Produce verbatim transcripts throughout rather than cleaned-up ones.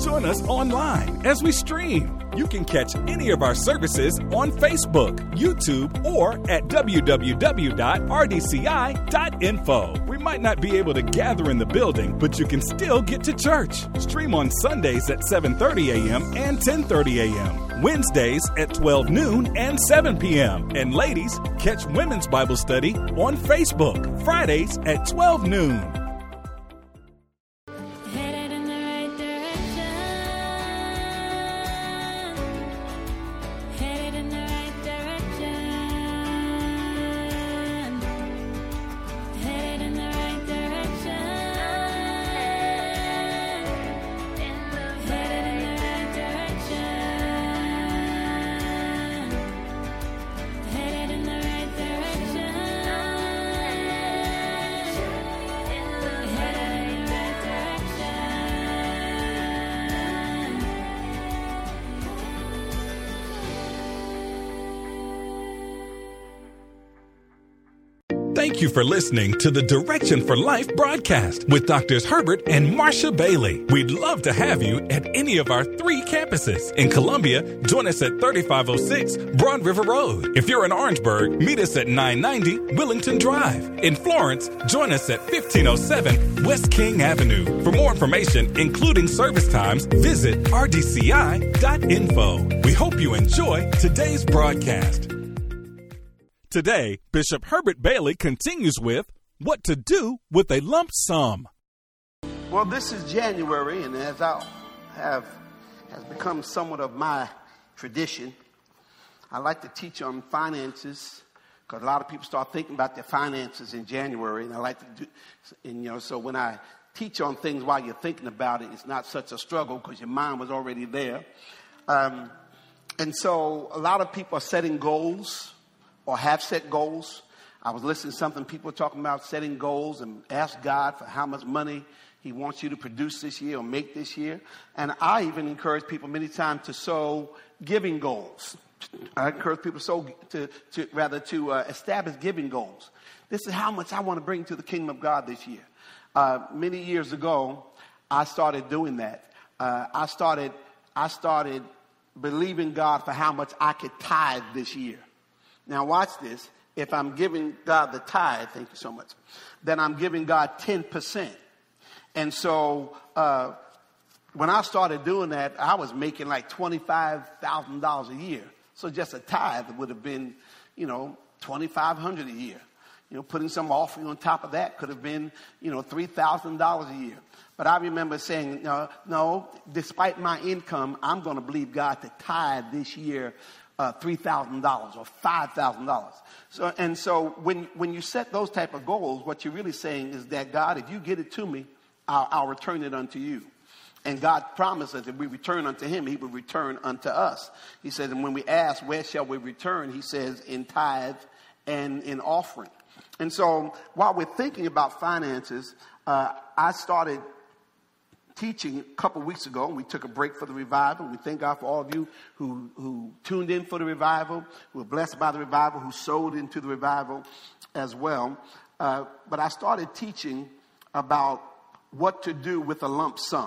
Join us online as we stream. You can catch any of our services on Facebook, YouTube, or at w w w dot r d c i dot info. We might not be able to gather in the building, but you can still get to church. Stream on Sundays at seven thirty a.m. and ten thirty a.m., Wednesdays at twelve noon and seven p.m. And ladies, catch Women's Bible Study on Facebook, Fridays at twelve noon. Thank you for listening to the Direction for Life broadcast with Doctors Herbert and Marcia Bailey. We'd love to have you at any of our three campuses. In Columbia, join us at thirty-five oh six Broad River Road. If you're in Orangeburg, meet us at nine ninety Willington Drive. In Florence, join us at fifteen oh seven West King Avenue. For more information, including service times, visit r d c i dot info. We hope you enjoy today's broadcast. Today, Bishop Herbert Bailey continues with what to do with a lump sum. Well, this is January, and as I have has become somewhat of my tradition, I like to teach on finances because a lot of people start thinking about their finances in January, and I like to do, and you know, so when I teach on things while you're thinking about it, it's not such a struggle because your mind was already there. Um, and so a lot of people are setting goals or have set goals. I was listening to something people were talking about setting goals and ask God for how much money he wants you to produce this year or make this year. And I even encourage people many times to sow giving goals. I encourage people so to, to rather to uh, establish giving goals. This is how much I want to bring to the kingdom of God this year. Uh, many years ago, I started doing that. Uh, I started I started believing God for how much I could tithe this year. Now watch this. If I'm giving God the tithe, thank you so much, then I'm giving God ten percent. And so uh, when I started doing that, I was making like twenty-five thousand dollars a year. So just a tithe would have been, you know, twenty-five hundred dollars a year. You know, putting some offering on top of that could have been, you know, three thousand dollars a year. But I remember saying, no, no, despite my income, I'm going to believe God to tithe this year Uh, three thousand dollars or five thousand dollars. So, and so when, when you set those type of goals, what you're really saying is that, God, if you get it to me, I'll, I'll return it unto you. And God promises if we return unto him, he will return unto us. He says, and when we ask, where shall we return? He says, in tithe and in offering. And so while we're thinking about finances, uh, I started teaching a couple weeks ago. We took a break for the revival. We thank God for all of you who, who tuned in for the revival, who were blessed by the revival, who sowed into the revival as well. Uh, but I started teaching about what to do with a lump sum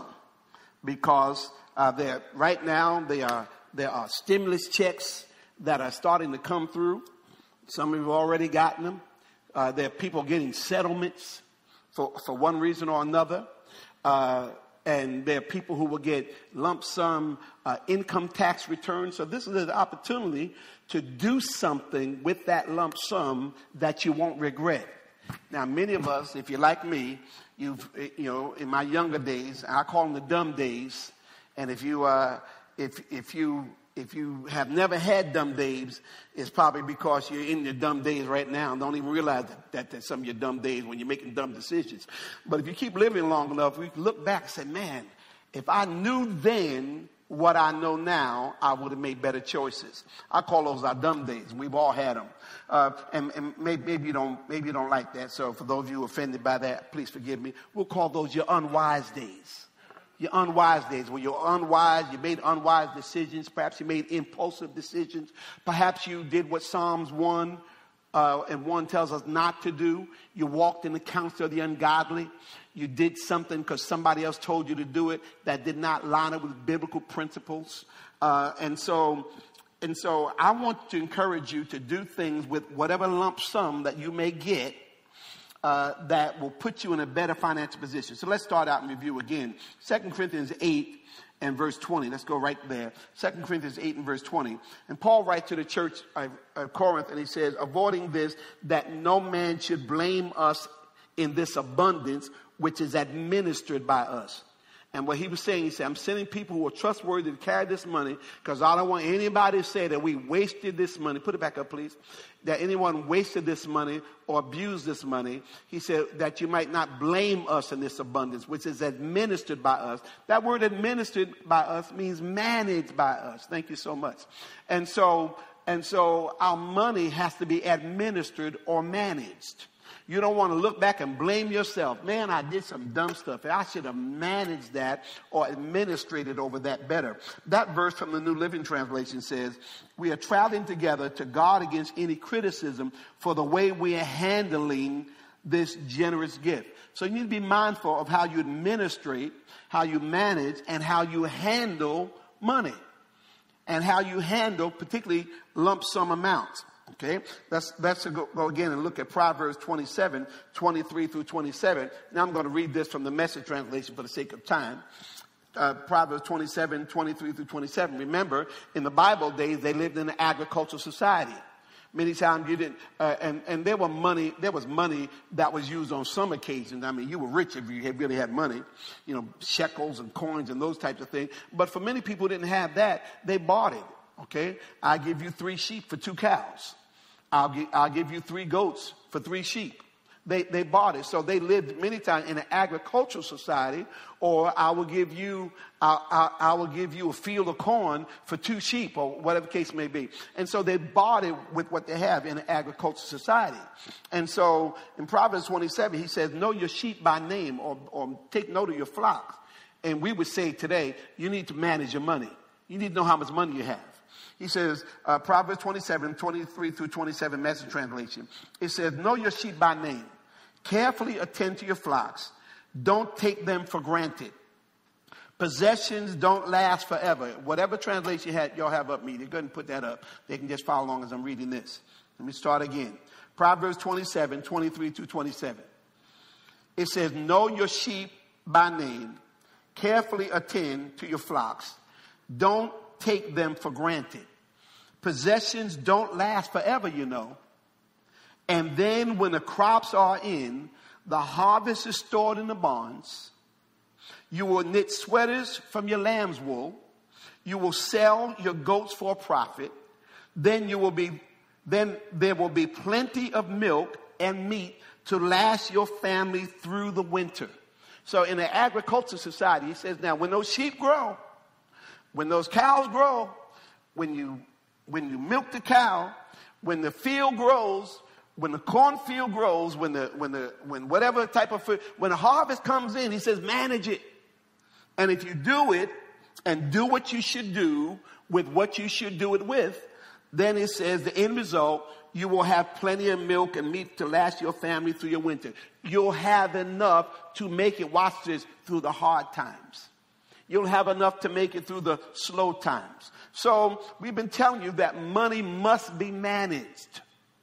because uh, there right now there are there are stimulus checks that are starting to come through. Some of you have already gotten them. Uh, there are people getting settlements for for one reason or another. Uh, And there are people who will get lump sum uh, income tax returns. So this is an opportunity to do something with that lump sum that you won't regret. Now, many of us, if you're like me, you've, you know, in my younger days, I call them the dumb days. And if you, uh, if, if you, if you have never had dumb days, it's probably because you're in your dumb days right now and don't even realize that, that that's some of your dumb days when you're making dumb decisions. But if you keep living long enough, we can look back and say, man, if I knew then what I know now, I would have made better choices. I call those our dumb days. We've all had them. Uh, and and maybe, maybe, you don't, maybe you don't like that. So for those of you offended by that, please forgive me. We'll call those your unwise days. Your unwise days, where you're unwise, you made unwise decisions. Perhaps you made impulsive decisions. Perhaps you did what Psalms one uh, and one tells us not to do. You walked in the counsel of the ungodly. You did something because somebody else told you to do it that did not line up with biblical principles. Uh, and so, and so I want to encourage you to do things with whatever lump sum that you may get uh, that will put you in a better financial position. So let's start out and review again. Second Corinthians eight and verse twenty. Let's go right there. Second Corinthians eight and verse twenty. And Paul writes to the church of Corinth, and he says, avoiding this, that no man should blame us in this abundance, which is administered by us. And what he was saying, he said, I'm sending people who are trustworthy to carry this money because I don't want anybody to say that we wasted this money. Put it back up, please. That anyone wasted this money or abused this money. He said that you might not blame us in this abundance, which is administered by us. That word administered by us means managed by us. Thank you so much. And so, and so our money has to be administered or managed. You don't want to look back and blame yourself. Man, I did some dumb stuff. I should have managed that or administrated over that better. That verse from the New Living Translation says, we are traveling together to guard against any criticism for the way we are handling this generous gift. So you need to be mindful of how you administrate, how you manage, and how you handle money. And how you handle particularly lump sum amounts. Okay, let's, let's go, go again and look at Proverbs twenty-seven, twenty-three through twenty-seven. Now I'm going to read this from the Message translation for the sake of time. Uh, Proverbs twenty-seven, twenty-three through twenty-seven. Remember, in the Bible days, they lived in an agricultural society. Many times you didn't, uh, and, and there were money, there was money that was used on some occasions. I mean, you were rich if you had really had money, you know, shekels and coins and those types of things. But for many people who didn't have that, they bought it. Okay, I give you three sheep for two cows. I'll give, I'll give you three goats for three sheep. They, they bought it. So they lived many times in an agricultural society, or I will give you, I, I, I will give you a field of corn for two sheep, or whatever the case may be. And so they bought it with what they have in an agricultural society. And so in Proverbs twenty-seven, he says, know your sheep by name, or, or take note of your flocks. And we would say today, you need to manage your money. You need to know how much money you have. He says, uh, Proverbs twenty-seven, twenty-three through twenty-seven, Message translation. It says, know your sheep by name. Carefully attend to your flocks. Don't take them for granted. Possessions don't last forever. Whatever translation you had, y'all have up media, go ahead and put that up. They can just follow along as I'm reading this. Let me start again. Proverbs twenty-seven, twenty-three through twenty-seven. It says, know your sheep by name. Carefully attend to your flocks. Don't take them for granted. Possessions don't last forever, you know. And then when the crops are in, the harvest is stored in the barns. You will knit sweaters from your lamb's wool. You will sell your goats for a profit. Then you will be, then there will be plenty of milk and meat to last your family through the winter. So in an agricultural society, he says, now when those sheep grow, when those cows grow, when you when you milk the cow, when the field grows, when the cornfield grows, when the when the when whatever type of food, when the harvest comes in, he says manage it. And if you do it and do what you should do with what you should do it with, then it says the end result, you will have plenty of milk and meat to last your family through your winter. You'll have enough to make it, watch this, through the hard times. You'll have enough to make it through the slow times. So we've been telling you that money must be managed.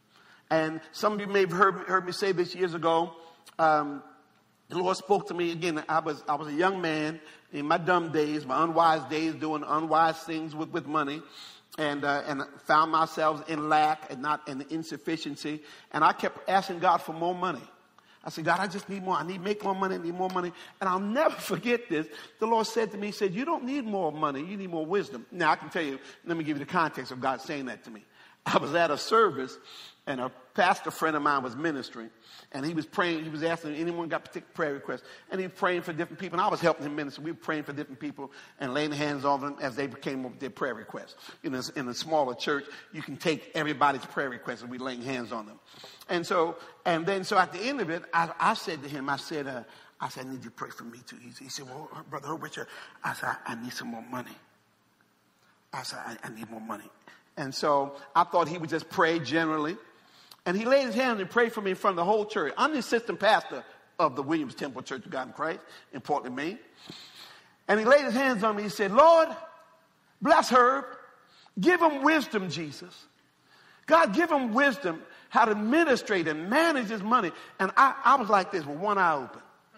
And some of you may have heard, heard me say this years ago. Um, the Lord spoke to me again. I was I was a young man in my dumb days, my unwise days, doing unwise things with, with money. And uh, and found myself in lack and not in insufficiency. And I kept asking God for more money. I said, God, I just need more. I need to make more money. I need more money. And I'll never forget this. The Lord said to me, he said, you don't need more money. You need more wisdom. Now, I can tell you, let me give you the context of God saying that to me. I was at a service, and a pastor friend of mine was ministering. And he was praying. He was asking anyone got particular prayer requests. And he was praying for different people. And I was helping him minister. We were praying for different people and laying hands on them as they came up with their prayer requests. You know, in a smaller church, you can take everybody's prayer requests and we laying hands on them. And so, and then, so at the end of it, I, I said to him, I said, uh, I said, I need you to pray for me too. He, he said, well, Brother Herbert, I said, I, I need some more money. I said, I, I need more money. And so I thought he would just pray generally. And he laid his hands and prayed for me in front of the whole church. I'm the assistant pastor of the Williams Temple Church of God in Christ in Portland, Maine. And he laid his hands on me. He said, Lord, bless Herb. Give him wisdom, Jesus. God, give him wisdom how to administrate and manage his money. And I, I was like this with one eye open.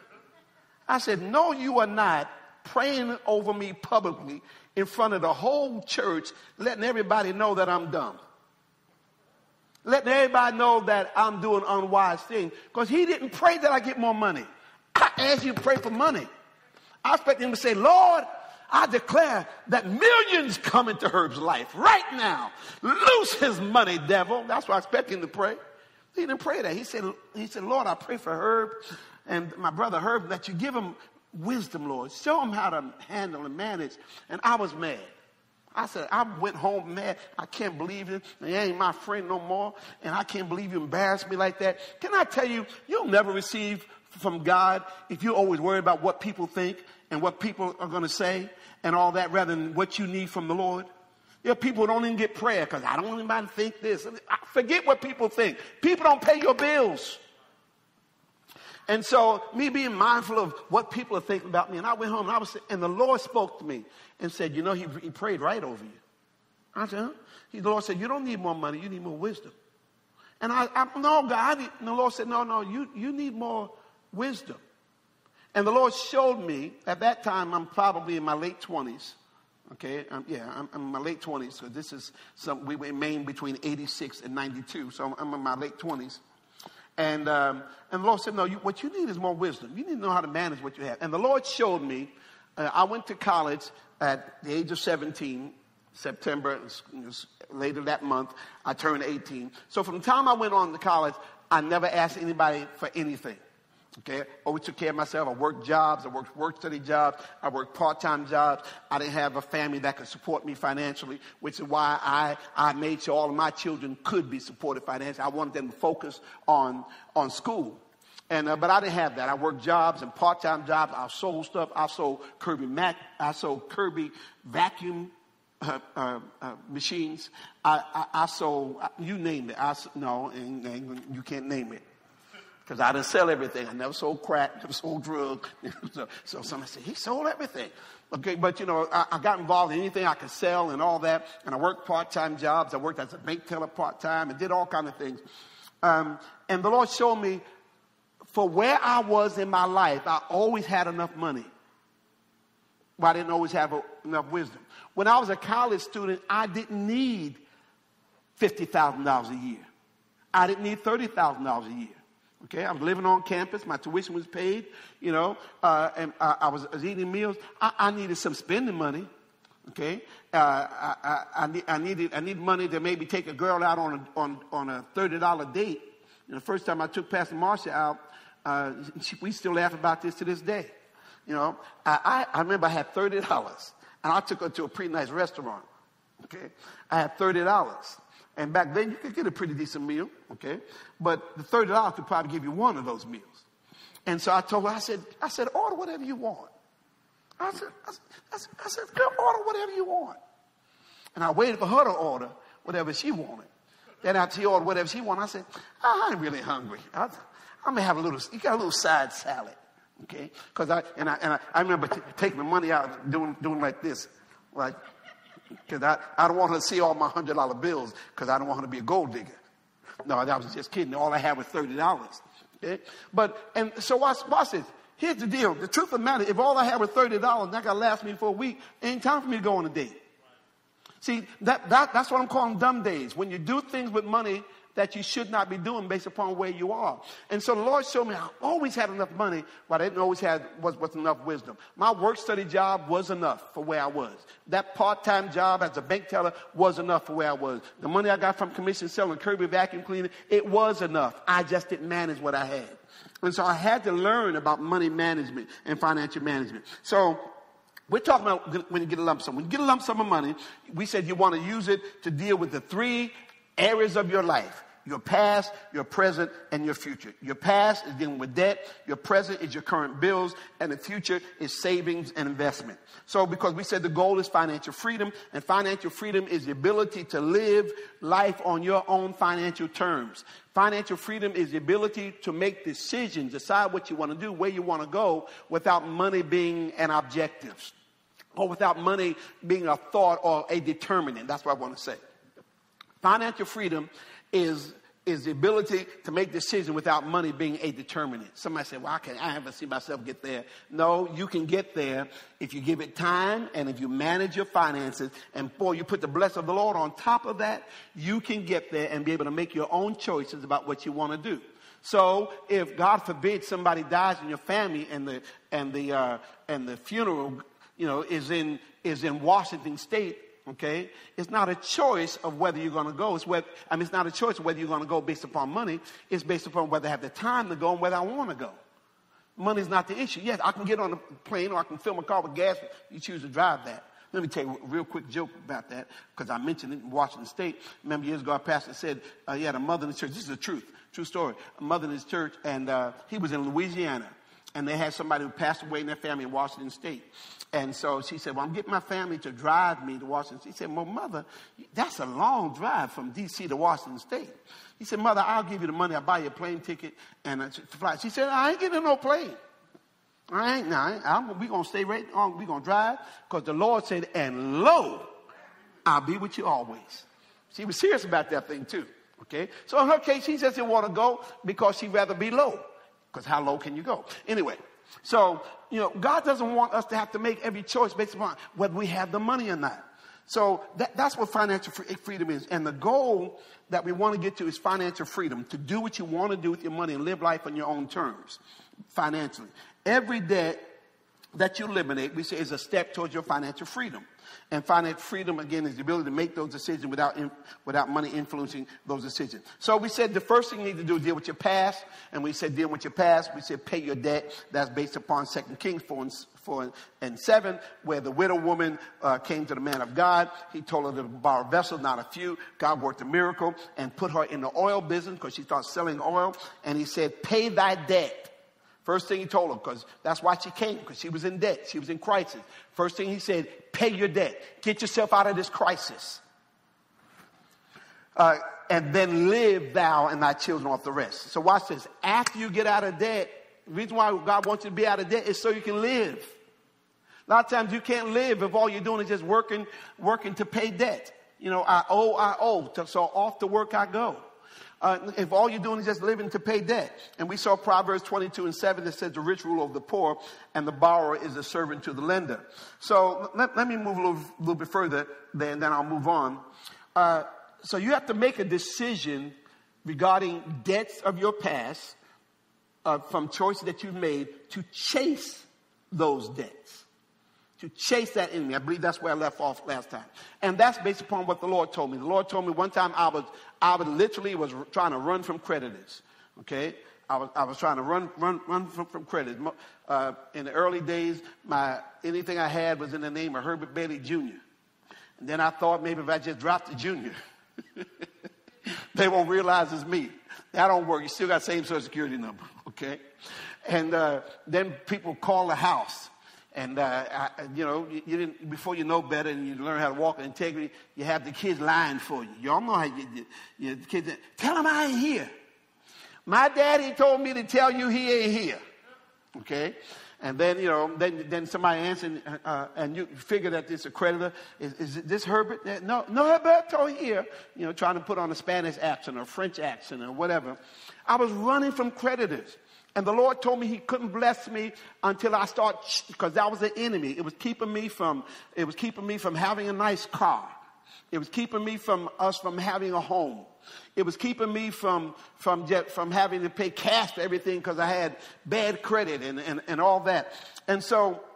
I said, no, you are not praying over me publicly in front of the whole church, letting everybody know that I'm dumb. Letting everybody know that I'm doing unwise things. Because he didn't pray that I get more money. I asked you to pray for money. I expect him to say, Lord, I declare that millions come into Herb's life right now. Loose his money, devil. That's what I expect him to pray. He didn't pray that. He said, he said, Lord, I pray for Herb and my brother Herb that you give him wisdom, Lord. Show him how to handle and manage. And I was mad. I said, I went home mad. I can't believe it. He ain't my friend no more. And I can't believe you embarrassed me like that. Can I tell you, you'll never receive from God if you always worry about what people think and what people are going to say and all that rather than what you need from the Lord. There are people who don't even get prayer because I don't want anybody to think this. Forget what people think. People don't pay your bills. And so me being mindful of what people are thinking about me, and I went home and I was, and the Lord spoke to me and said, you know, he, he prayed right over you. I said, huh? He, the Lord said, you don't need more money, you need more wisdom. And I, I no, God, I need, and the Lord said, no, no, you, you need more wisdom. And the Lord showed me, at that time, I'm probably in my late twenties. Okay, um, yeah, I'm, I'm in my late twenties. So this is, some, we were in Maine between eighty-six and ninety-two. So I'm, I'm in my late twenties. And, um, and the Lord said, no, you, what you need is more wisdom. You need to know how to manage what you have. And the Lord showed me, uh, I went to college at the age of seventeen, September, it was, it was later that month, I turned eighteen. So from the time I went on to college, I never asked anybody for anything. Okay, always took care of myself. I worked jobs, I worked work study jobs, I worked part-time jobs. I didn't have a family that could support me financially, which is why I, I made sure all of my children could be supported financially. I wanted them to focus on, on school. And, uh, but I didn't have that. I worked jobs and part-time jobs. I sold stuff. I sold Kirby Mac, I sold Kirby vacuum uh, uh, uh, machines. I, I, I sold, you name it. I, no, and, and you can't name it. Because I didn't sell everything. I never sold crack, never sold drugs. so, so somebody said, he sold everything. Okay, but you know, I, I got involved in anything I could sell and all that. And I worked part-time jobs. I worked as a bank teller part-time and did all kinds of things. Um, and the Lord showed me, for where I was in my life, I always had enough money. But I didn't always have a, enough wisdom. When I was a college student, I didn't need fifty thousand dollars a year. I didn't need thirty thousand dollars a year. Okay, I was living on campus. My tuition was paid, you know, uh, and I, I, was, I was eating meals. I, I needed some spending money. Okay, uh, I, I, I, need, I needed I need money to maybe take a girl out on a, on, on a thirty dollar date. You know, the first time I took Pastor Marcia out, uh, she, we still laugh about this to this day. You know, I, I, I remember I had thirty dollars, and I took her to a pretty nice restaurant. Okay, I had thirty dollars. And back then, you could get a pretty decent meal, okay? But the thirty dollars could probably give you one of those meals. And so I told her, I said, I said, order whatever you want. I said, I said, I said, girl, order whatever you want. And I waited for her to order whatever she wanted. Then after she ordered whatever she wanted, I said, I ain't really hungry. I, I'm going to have a little, you got a little side salad, okay? Because I, and I, and I, I remember t- taking the money out and doing, doing like this, like, because I, I don't want her to see all my one hundred dollar bills because I don't want her to be a gold digger. No, I was just kidding. All I had was thirty dollars. Okay? But, and so watch, watch this. Here's the deal. The truth of the matter, if all I had was thirty dollars, that got to last me for a week, ain't time for me to go on a date. See, that, that that's what I'm calling dumb days. When you do things with money that you should not be doing based upon where you are. And so the Lord showed me I always had enough money, but I didn't always have was, was enough wisdom. My work study job was enough for where I was. That part-time job as a bank teller was enough for where I was. The money I got from commission selling Kirby vacuum cleaner, it was enough. I just didn't manage what I had. And so I had to learn about money management and financial management. So we're talking about when you get a lump sum. When you get a lump sum of money, we said you want to use it to deal with the three areas of your life. Your past, your present, and your future. Your past is dealing with debt. Your present is your current bills. And the future is savings and investment. So because we said the goal is financial freedom, and financial freedom is the ability to live life on your own financial terms. Financial freedom is the ability to make decisions, decide what you want to do, where you want to go, without money being an objective, or without money being a thought or a determinant. That's what I want to say. Financial freedom is, is the ability to make decisions without money being a determinant. Somebody said, well, I, can't, I haven't seen myself get there. No, you can get there if you give it time and if you manage your finances. And boy, you put the blessing of the Lord on top of that, you can get there and be able to make your own choices about what you want to do. So if, God forbid, somebody dies in your family and the, and the, uh, and the funeral, you know, is in, is in Washington State, okay, it's not a choice of whether you're going to go. It's whether, I mean, it's not a choice of whether you're going to go based upon money. It's based upon whether I have the time to go and whether I want to go. Money's not the issue. Yes, I can get on a plane or I can fill my car with gas. You choose to drive that. Let me tell you a real quick joke about that, because I mentioned it in Washington State. Remember years ago, our pastor said uh, he had a mother in his church. This is the truth, true story. A mother in his church, and uh, he was in Louisiana. And they had somebody who passed away in their family in Washington State. And so she said, well, I'm getting my family to drive me to Washington. She said, well, mother, that's a long drive from D C to Washington State. He said, mother, I'll give you the money. I'll buy you a plane ticket and a flight. She said, I ain't getting no plane. I ain't, no, we're going to stay right on. We're going to drive, because the Lord said, and lo, I'll be with you always. She was serious about that thing too. Okay. So in her case, she just didn't want to go because she'd rather be low. Because how low can you go? Anyway, so, you know, God doesn't want us to have to make every choice based upon whether we have the money or not. So that, that's what financial freedom is. And the goal that we want to get to is financial freedom, to do what you want to do with your money and live life on your own terms financially. Every debt that you eliminate, we say, is a step towards your financial freedom. And financial freedom, again, is the ability to make those decisions without without money influencing those decisions. So we said the first thing you need to do is deal with your past. And we said deal with your past. We said pay your debt. That's based upon Second Kings four and, four and seven, where the widow woman uh, came to the man of God. He told her to borrow vessels, not a few. God worked a miracle and put her in the oil business because she started selling oil. And he said, pay thy debt. First thing he told her, because that's why she came, because she was in debt. She was in crisis. First thing he said, pay your debt. Get yourself out of this crisis. Uh, and then live thou and thy children off the rest. So watch this. After you get out of debt, the reason why God wants you to be out of debt is so you can live. A lot of times you can't live if all you're doing is just working, working to pay debt. You know, I owe, I owe. So off to work I go. Uh, if all you're doing is just living to pay debt. And we saw Proverbs twenty-two and seven that says the rich rule over the poor and the borrower is a servant to the lender. So let, let me move a little, little bit further, then, then I'll move on. Uh, so you have to make a decision regarding debts of your past uh, from choices that you've made to chase those debts. To chase that enemy. I believe that's where I left off last time. And that's based upon what the Lord told me. The Lord told me one time I was, I was literally was trying to run from creditors. Okay? I was, I was trying to run, run, run from, from creditors. Uh, in the early days, my, anything I had was in the name of Herbert Bailey Junior And then I thought maybe if I just dropped the Junior, they won't realize it's me. That don't work. You still got the same social security number. Okay? And, uh, then people call the house. And, uh, I, you know, you, you didn't, before you know better and you learn how to walk in integrity, you have the kids lying for you. Y'all know how you, you, you the kids, tell them I ain't here. My daddy told me to tell you he ain't here. Okay? And then, you know, then, then somebody answered, uh, and you figure that this accreditor, is, is this Herbert? No, no, Herberto here. You know, trying to put on a Spanish accent or a French accent or whatever. I was running from creditors. And the Lord told me he couldn't bless me until I start, because that was the enemy. It was keeping me from, it was keeping me from having a nice car. It was keeping me from us from having a home. It was keeping me from, from, jet, from having to pay cash for everything because I had bad credit and, and, and all that. And so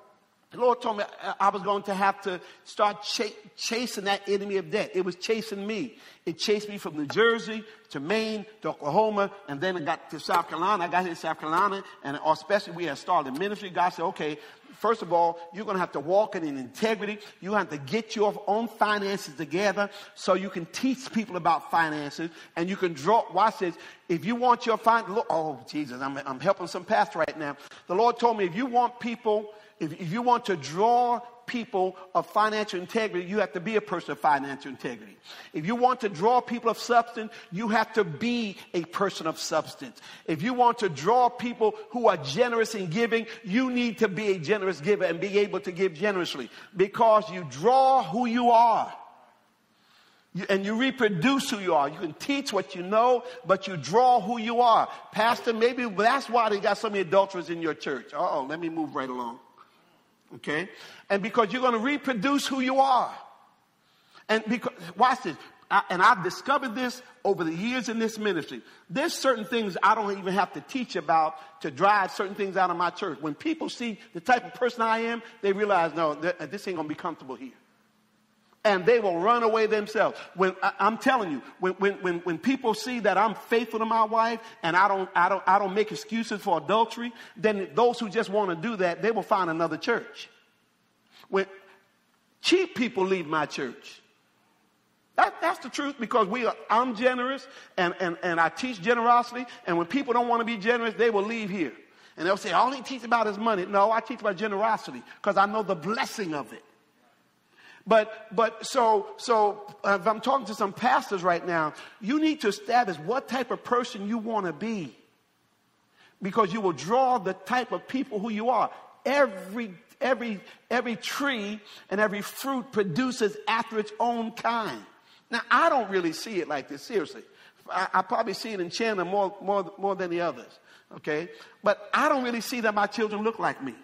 The Lord told me I was going to have to start ch- chasing that enemy of debt. It was chasing me. It chased me from New Jersey to Maine to Oklahoma, and then it got to South Carolina. I got here in South Carolina, and especially we had started ministry. God said, okay, first of all, you're going to have to walk in integrity. You have to get your own finances together so you can teach people about finances, and you can draw. Watch this. If you want your finances, oh, Jesus, I'm, I'm helping some pastor right now. The Lord told me if you want people, if, if you want to draw people of financial integrity, you have to be a person of financial integrity. If you want to draw people of substance, you have to be a person of substance. If you want to draw people who are generous in giving, you need to be a generous giver and be able to give generously, because you draw who you are. You, and you reproduce who you are. You can teach what you know, but you draw who you are. Pastor, maybe that's why they got so many adulterers in your church. Uh-oh, let me move right along. Okay? And because you're going to reproduce who you are. And because, watch this. I, and I've discovered this over the years in this ministry. There's certain things I don't even have to teach about to drive certain things out of my church. When people see the type of person I am, they realize, no, th- this ain't going to be comfortable here. And they will run away themselves. When I, I'm telling you, when, when, when, when people see that I'm faithful to my wife and I don't, I don't, I don't make excuses for adultery, then those who just want to do that, they will find another church. When cheap people leave my church, that, that's the truth, because we are, I'm generous and, and, and I teach generosity. And when people don't want to be generous, they will leave here. And they'll say, all he teaches about is money. No, I teach about generosity because I know the blessing of it. But, but so, so uh, if I'm talking to some pastors right now, you need to establish what type of person you want to be, because you will draw the type of people who you are. Every, every, every tree and every fruit produces after its own kind. Now, I don't really see it like this, seriously. I, I probably see it in Chandler more, more, more than the others. Okay. But I don't really see that my children look like me.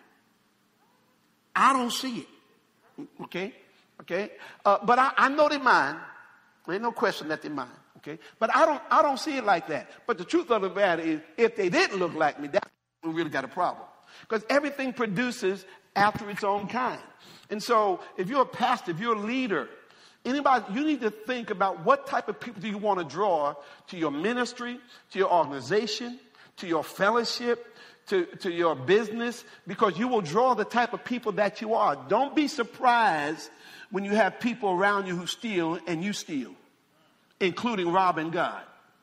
I don't see it. Okay. Okay, uh, but I, I know they mind. There ain't no question that they mind. Okay, but I don't, I don't see it like that. But the truth of the matter is, if they didn't look like me, that's when we really got a problem. Because everything produces after its own kind. And so, if you're a pastor, if you're a leader, anybody, you need to think about what type of people do you want to draw to your ministry, to your organization, to your fellowship, to, to your business, because you will draw the type of people that you are. Don't be surprised when you have people around you who steal and you steal, including robbing God.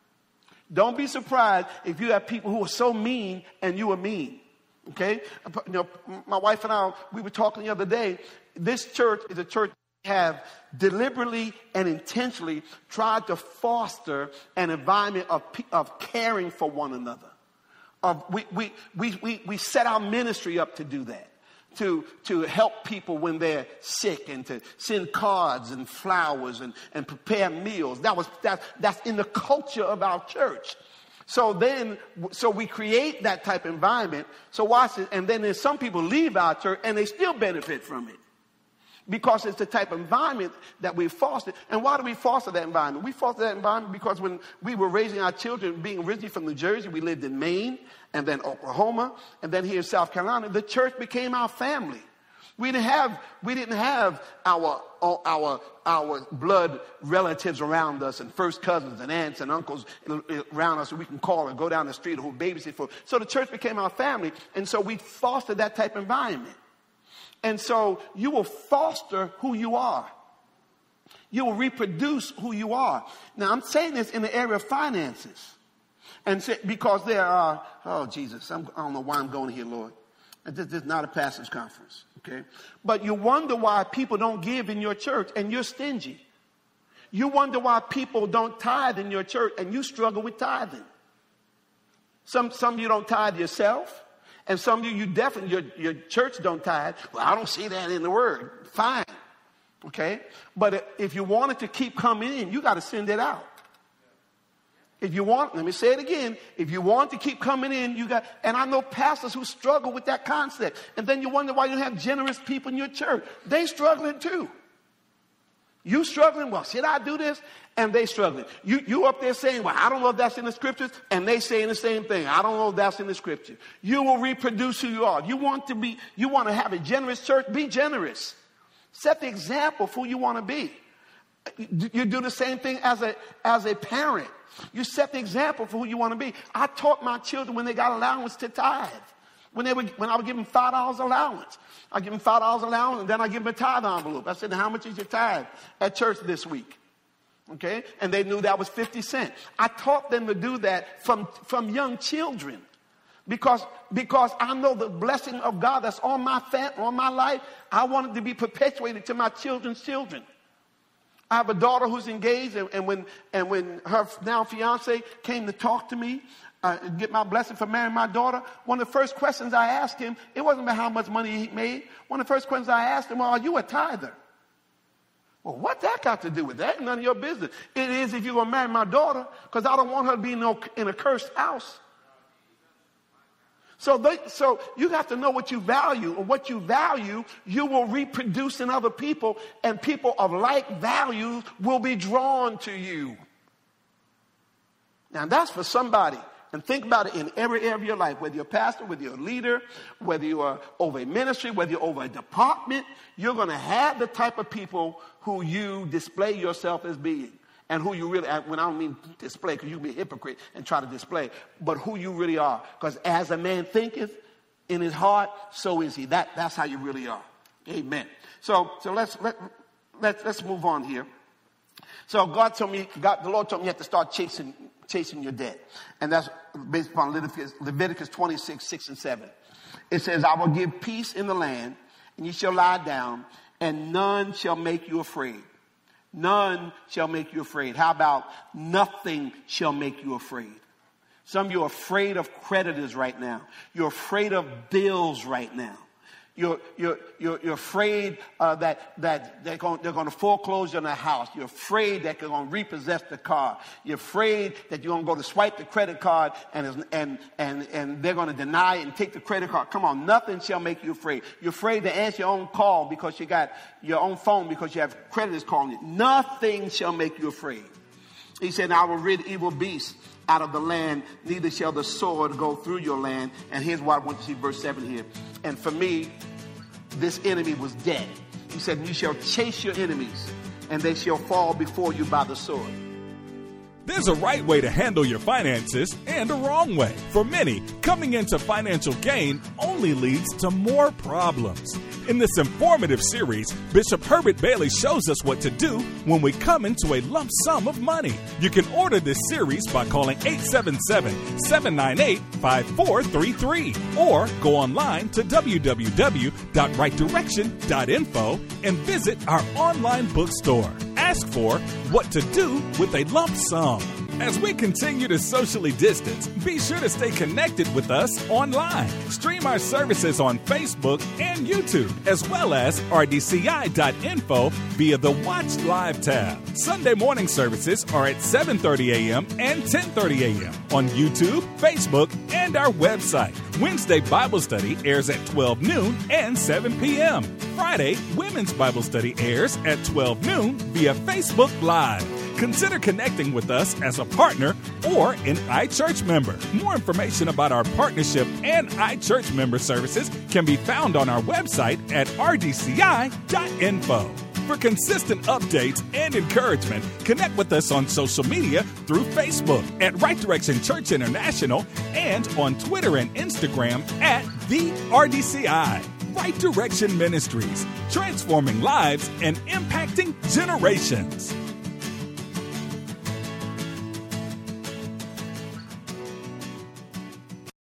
Don't be surprised if you have people who are so mean and you are mean. Okay? You know, my wife and I, we were talking the other day. This church is a church that have deliberately and intentionally tried to foster an environment of, of caring for one another. Of, we, we, we, we, we set our ministry up to do that. To, to help people when they're sick, and to send cards and flowers and, and prepare meals. That was, that, that's in the culture of our church. So then, so we create that type of environment. So watch it. And then there's some people leave our church and they still benefit from it, because it's the type of environment that we foster. And why do we foster that environment? We foster that environment because when we were raising our children, being originally from New Jersey, we lived in Maine and then Oklahoma and then here in South Carolina. The church became our family. We didn't have, we didn't have our, our, our blood relatives around us and first cousins and aunts and uncles around us who we can call and go down the street or who babysit for. So the church became our family. And so we fostered that type of environment. And so you will foster who you are. You will reproduce who you are. Now, I'm saying this in the area of finances. And say, because there are, oh, Jesus, I'm, I don't know why I'm going here, Lord. This, this is not a pastor's conference, okay? But you wonder why people don't give in your church and you're stingy. You wonder why people don't tithe in your church and you struggle with tithing. Some, some of you don't tithe yourself. And some of you, you definitely, your, your church don't tithe. Well, I don't see that in the word. Fine. Okay? But if you want it to keep coming in, you got to send it out. If you want, let me say it again. If you want to keep coming in, you got, and I know pastors who struggle with that concept. And then you wonder why you have generous people in your church. They struggling too. You struggling? Well, should I do this? And they struggling. You you up there saying, well, I don't know if that's in the scriptures. And they saying the same thing. I don't know if that's in the scripture. You will reproduce who you are. You want to be, you want to have a generous church? Be generous. Set the example for who you want to be. You do the same thing as a, as a parent. You set the example for who you want to be. I taught my children when they got allowance to tithe. When they were, when I would give them five dollars allowance. I give them five dollars allowance, and then I give them a tithe envelope. I said, how much is your tithe at church this week? Okay? And they knew that was fifty cents. I taught them to do that from, from young children. Because, because I know the blessing of God that's on my fam- on my life, I want it to be perpetuated to my children's children. I have a daughter who's engaged, and, and when and when her now fiance came to talk to me, uh, get my blessing for marrying my daughter, one of the first questions I asked him, it wasn't about how much money he made. One of the first questions I asked him, well, are you a tither? Well, what that got to do with that? None of your business. It is if you're going to marry my daughter, because I don't want her to be in, no, in a cursed house. So, they, so you have to know what you value, and what you value, you will reproduce in other people, and people of like values will be drawn to you. Now, that's for somebody. And think about it in every area of your life, whether you're a pastor, whether you're a leader, whether you are over a ministry, whether you're over a department, you're going to have the type of people who you display yourself as being. And who you really, when I don't mean display, because you can be a hypocrite and try to display, but who you really are. Because as a man thinketh in his heart, so is he. That, that's how you really are. Amen. So, so let's, let, let's, let's move on here. So God told me, God, the Lord told me you have to start chasing, chasing your debt. And that's based upon Leviticus, Leviticus twenty-six, six and seven. It says, I will give peace in the land, and you shall lie down, and none shall make you afraid. None shall make you afraid. How about nothing shall make you afraid? Some of you are afraid of creditors right now. You're afraid of bills right now. You're, you're, you're, you're afraid uh, that, that they're going, they're going to foreclose on the house. You're afraid that they're going to repossess the car. You're afraid that you're going to go to swipe the credit card and, and, and, and they're going to deny it and take the credit card. Come on, nothing shall make you afraid. You're afraid to answer your own call because you got your own phone because you have creditors calling you. Nothing shall make you afraid. He said, I will rid evil beasts out of the land, neither shall the sword go through your land. And here's what I want you to see, verse seven here. And for me, this enemy was dead. He said, you shall chase your enemies, and they shall fall before you by the sword. There's a right way to handle your finances and a wrong way. For many, coming into financial gain only leads to more problems. In this informative series, Bishop Herbert Bailey shows us what to do when we come into a lump sum of money. You can order this series by calling eight seven seven, seven nine eight, five four three three or go online to w w w dot right direction dot info and visit our online bookstore. Ask for What to Do with a Lump Sum. As we continue to socially distance, be sure to stay connected with us online. Stream our services on Facebook and YouTube, as well as r d c i dot info via the Watch Live tab. Sunday morning services are at seven thirty a.m. and ten thirty a.m. on YouTube, Facebook, and our website. Wednesday Bible Study airs at twelve noon and seven p.m. Friday, Women's Bible Study airs at twelve noon via Facebook Live. Consider connecting with us as a partner or an iChurch member. More information about our partnership and iChurch member services can be found on our website at r d c i dot info. For consistent updates and encouragement, connect with us on social media through Facebook at Right Direction Church International and on Twitter and Instagram at the R D C I. Right Direction Ministries, transforming lives and impacting generations.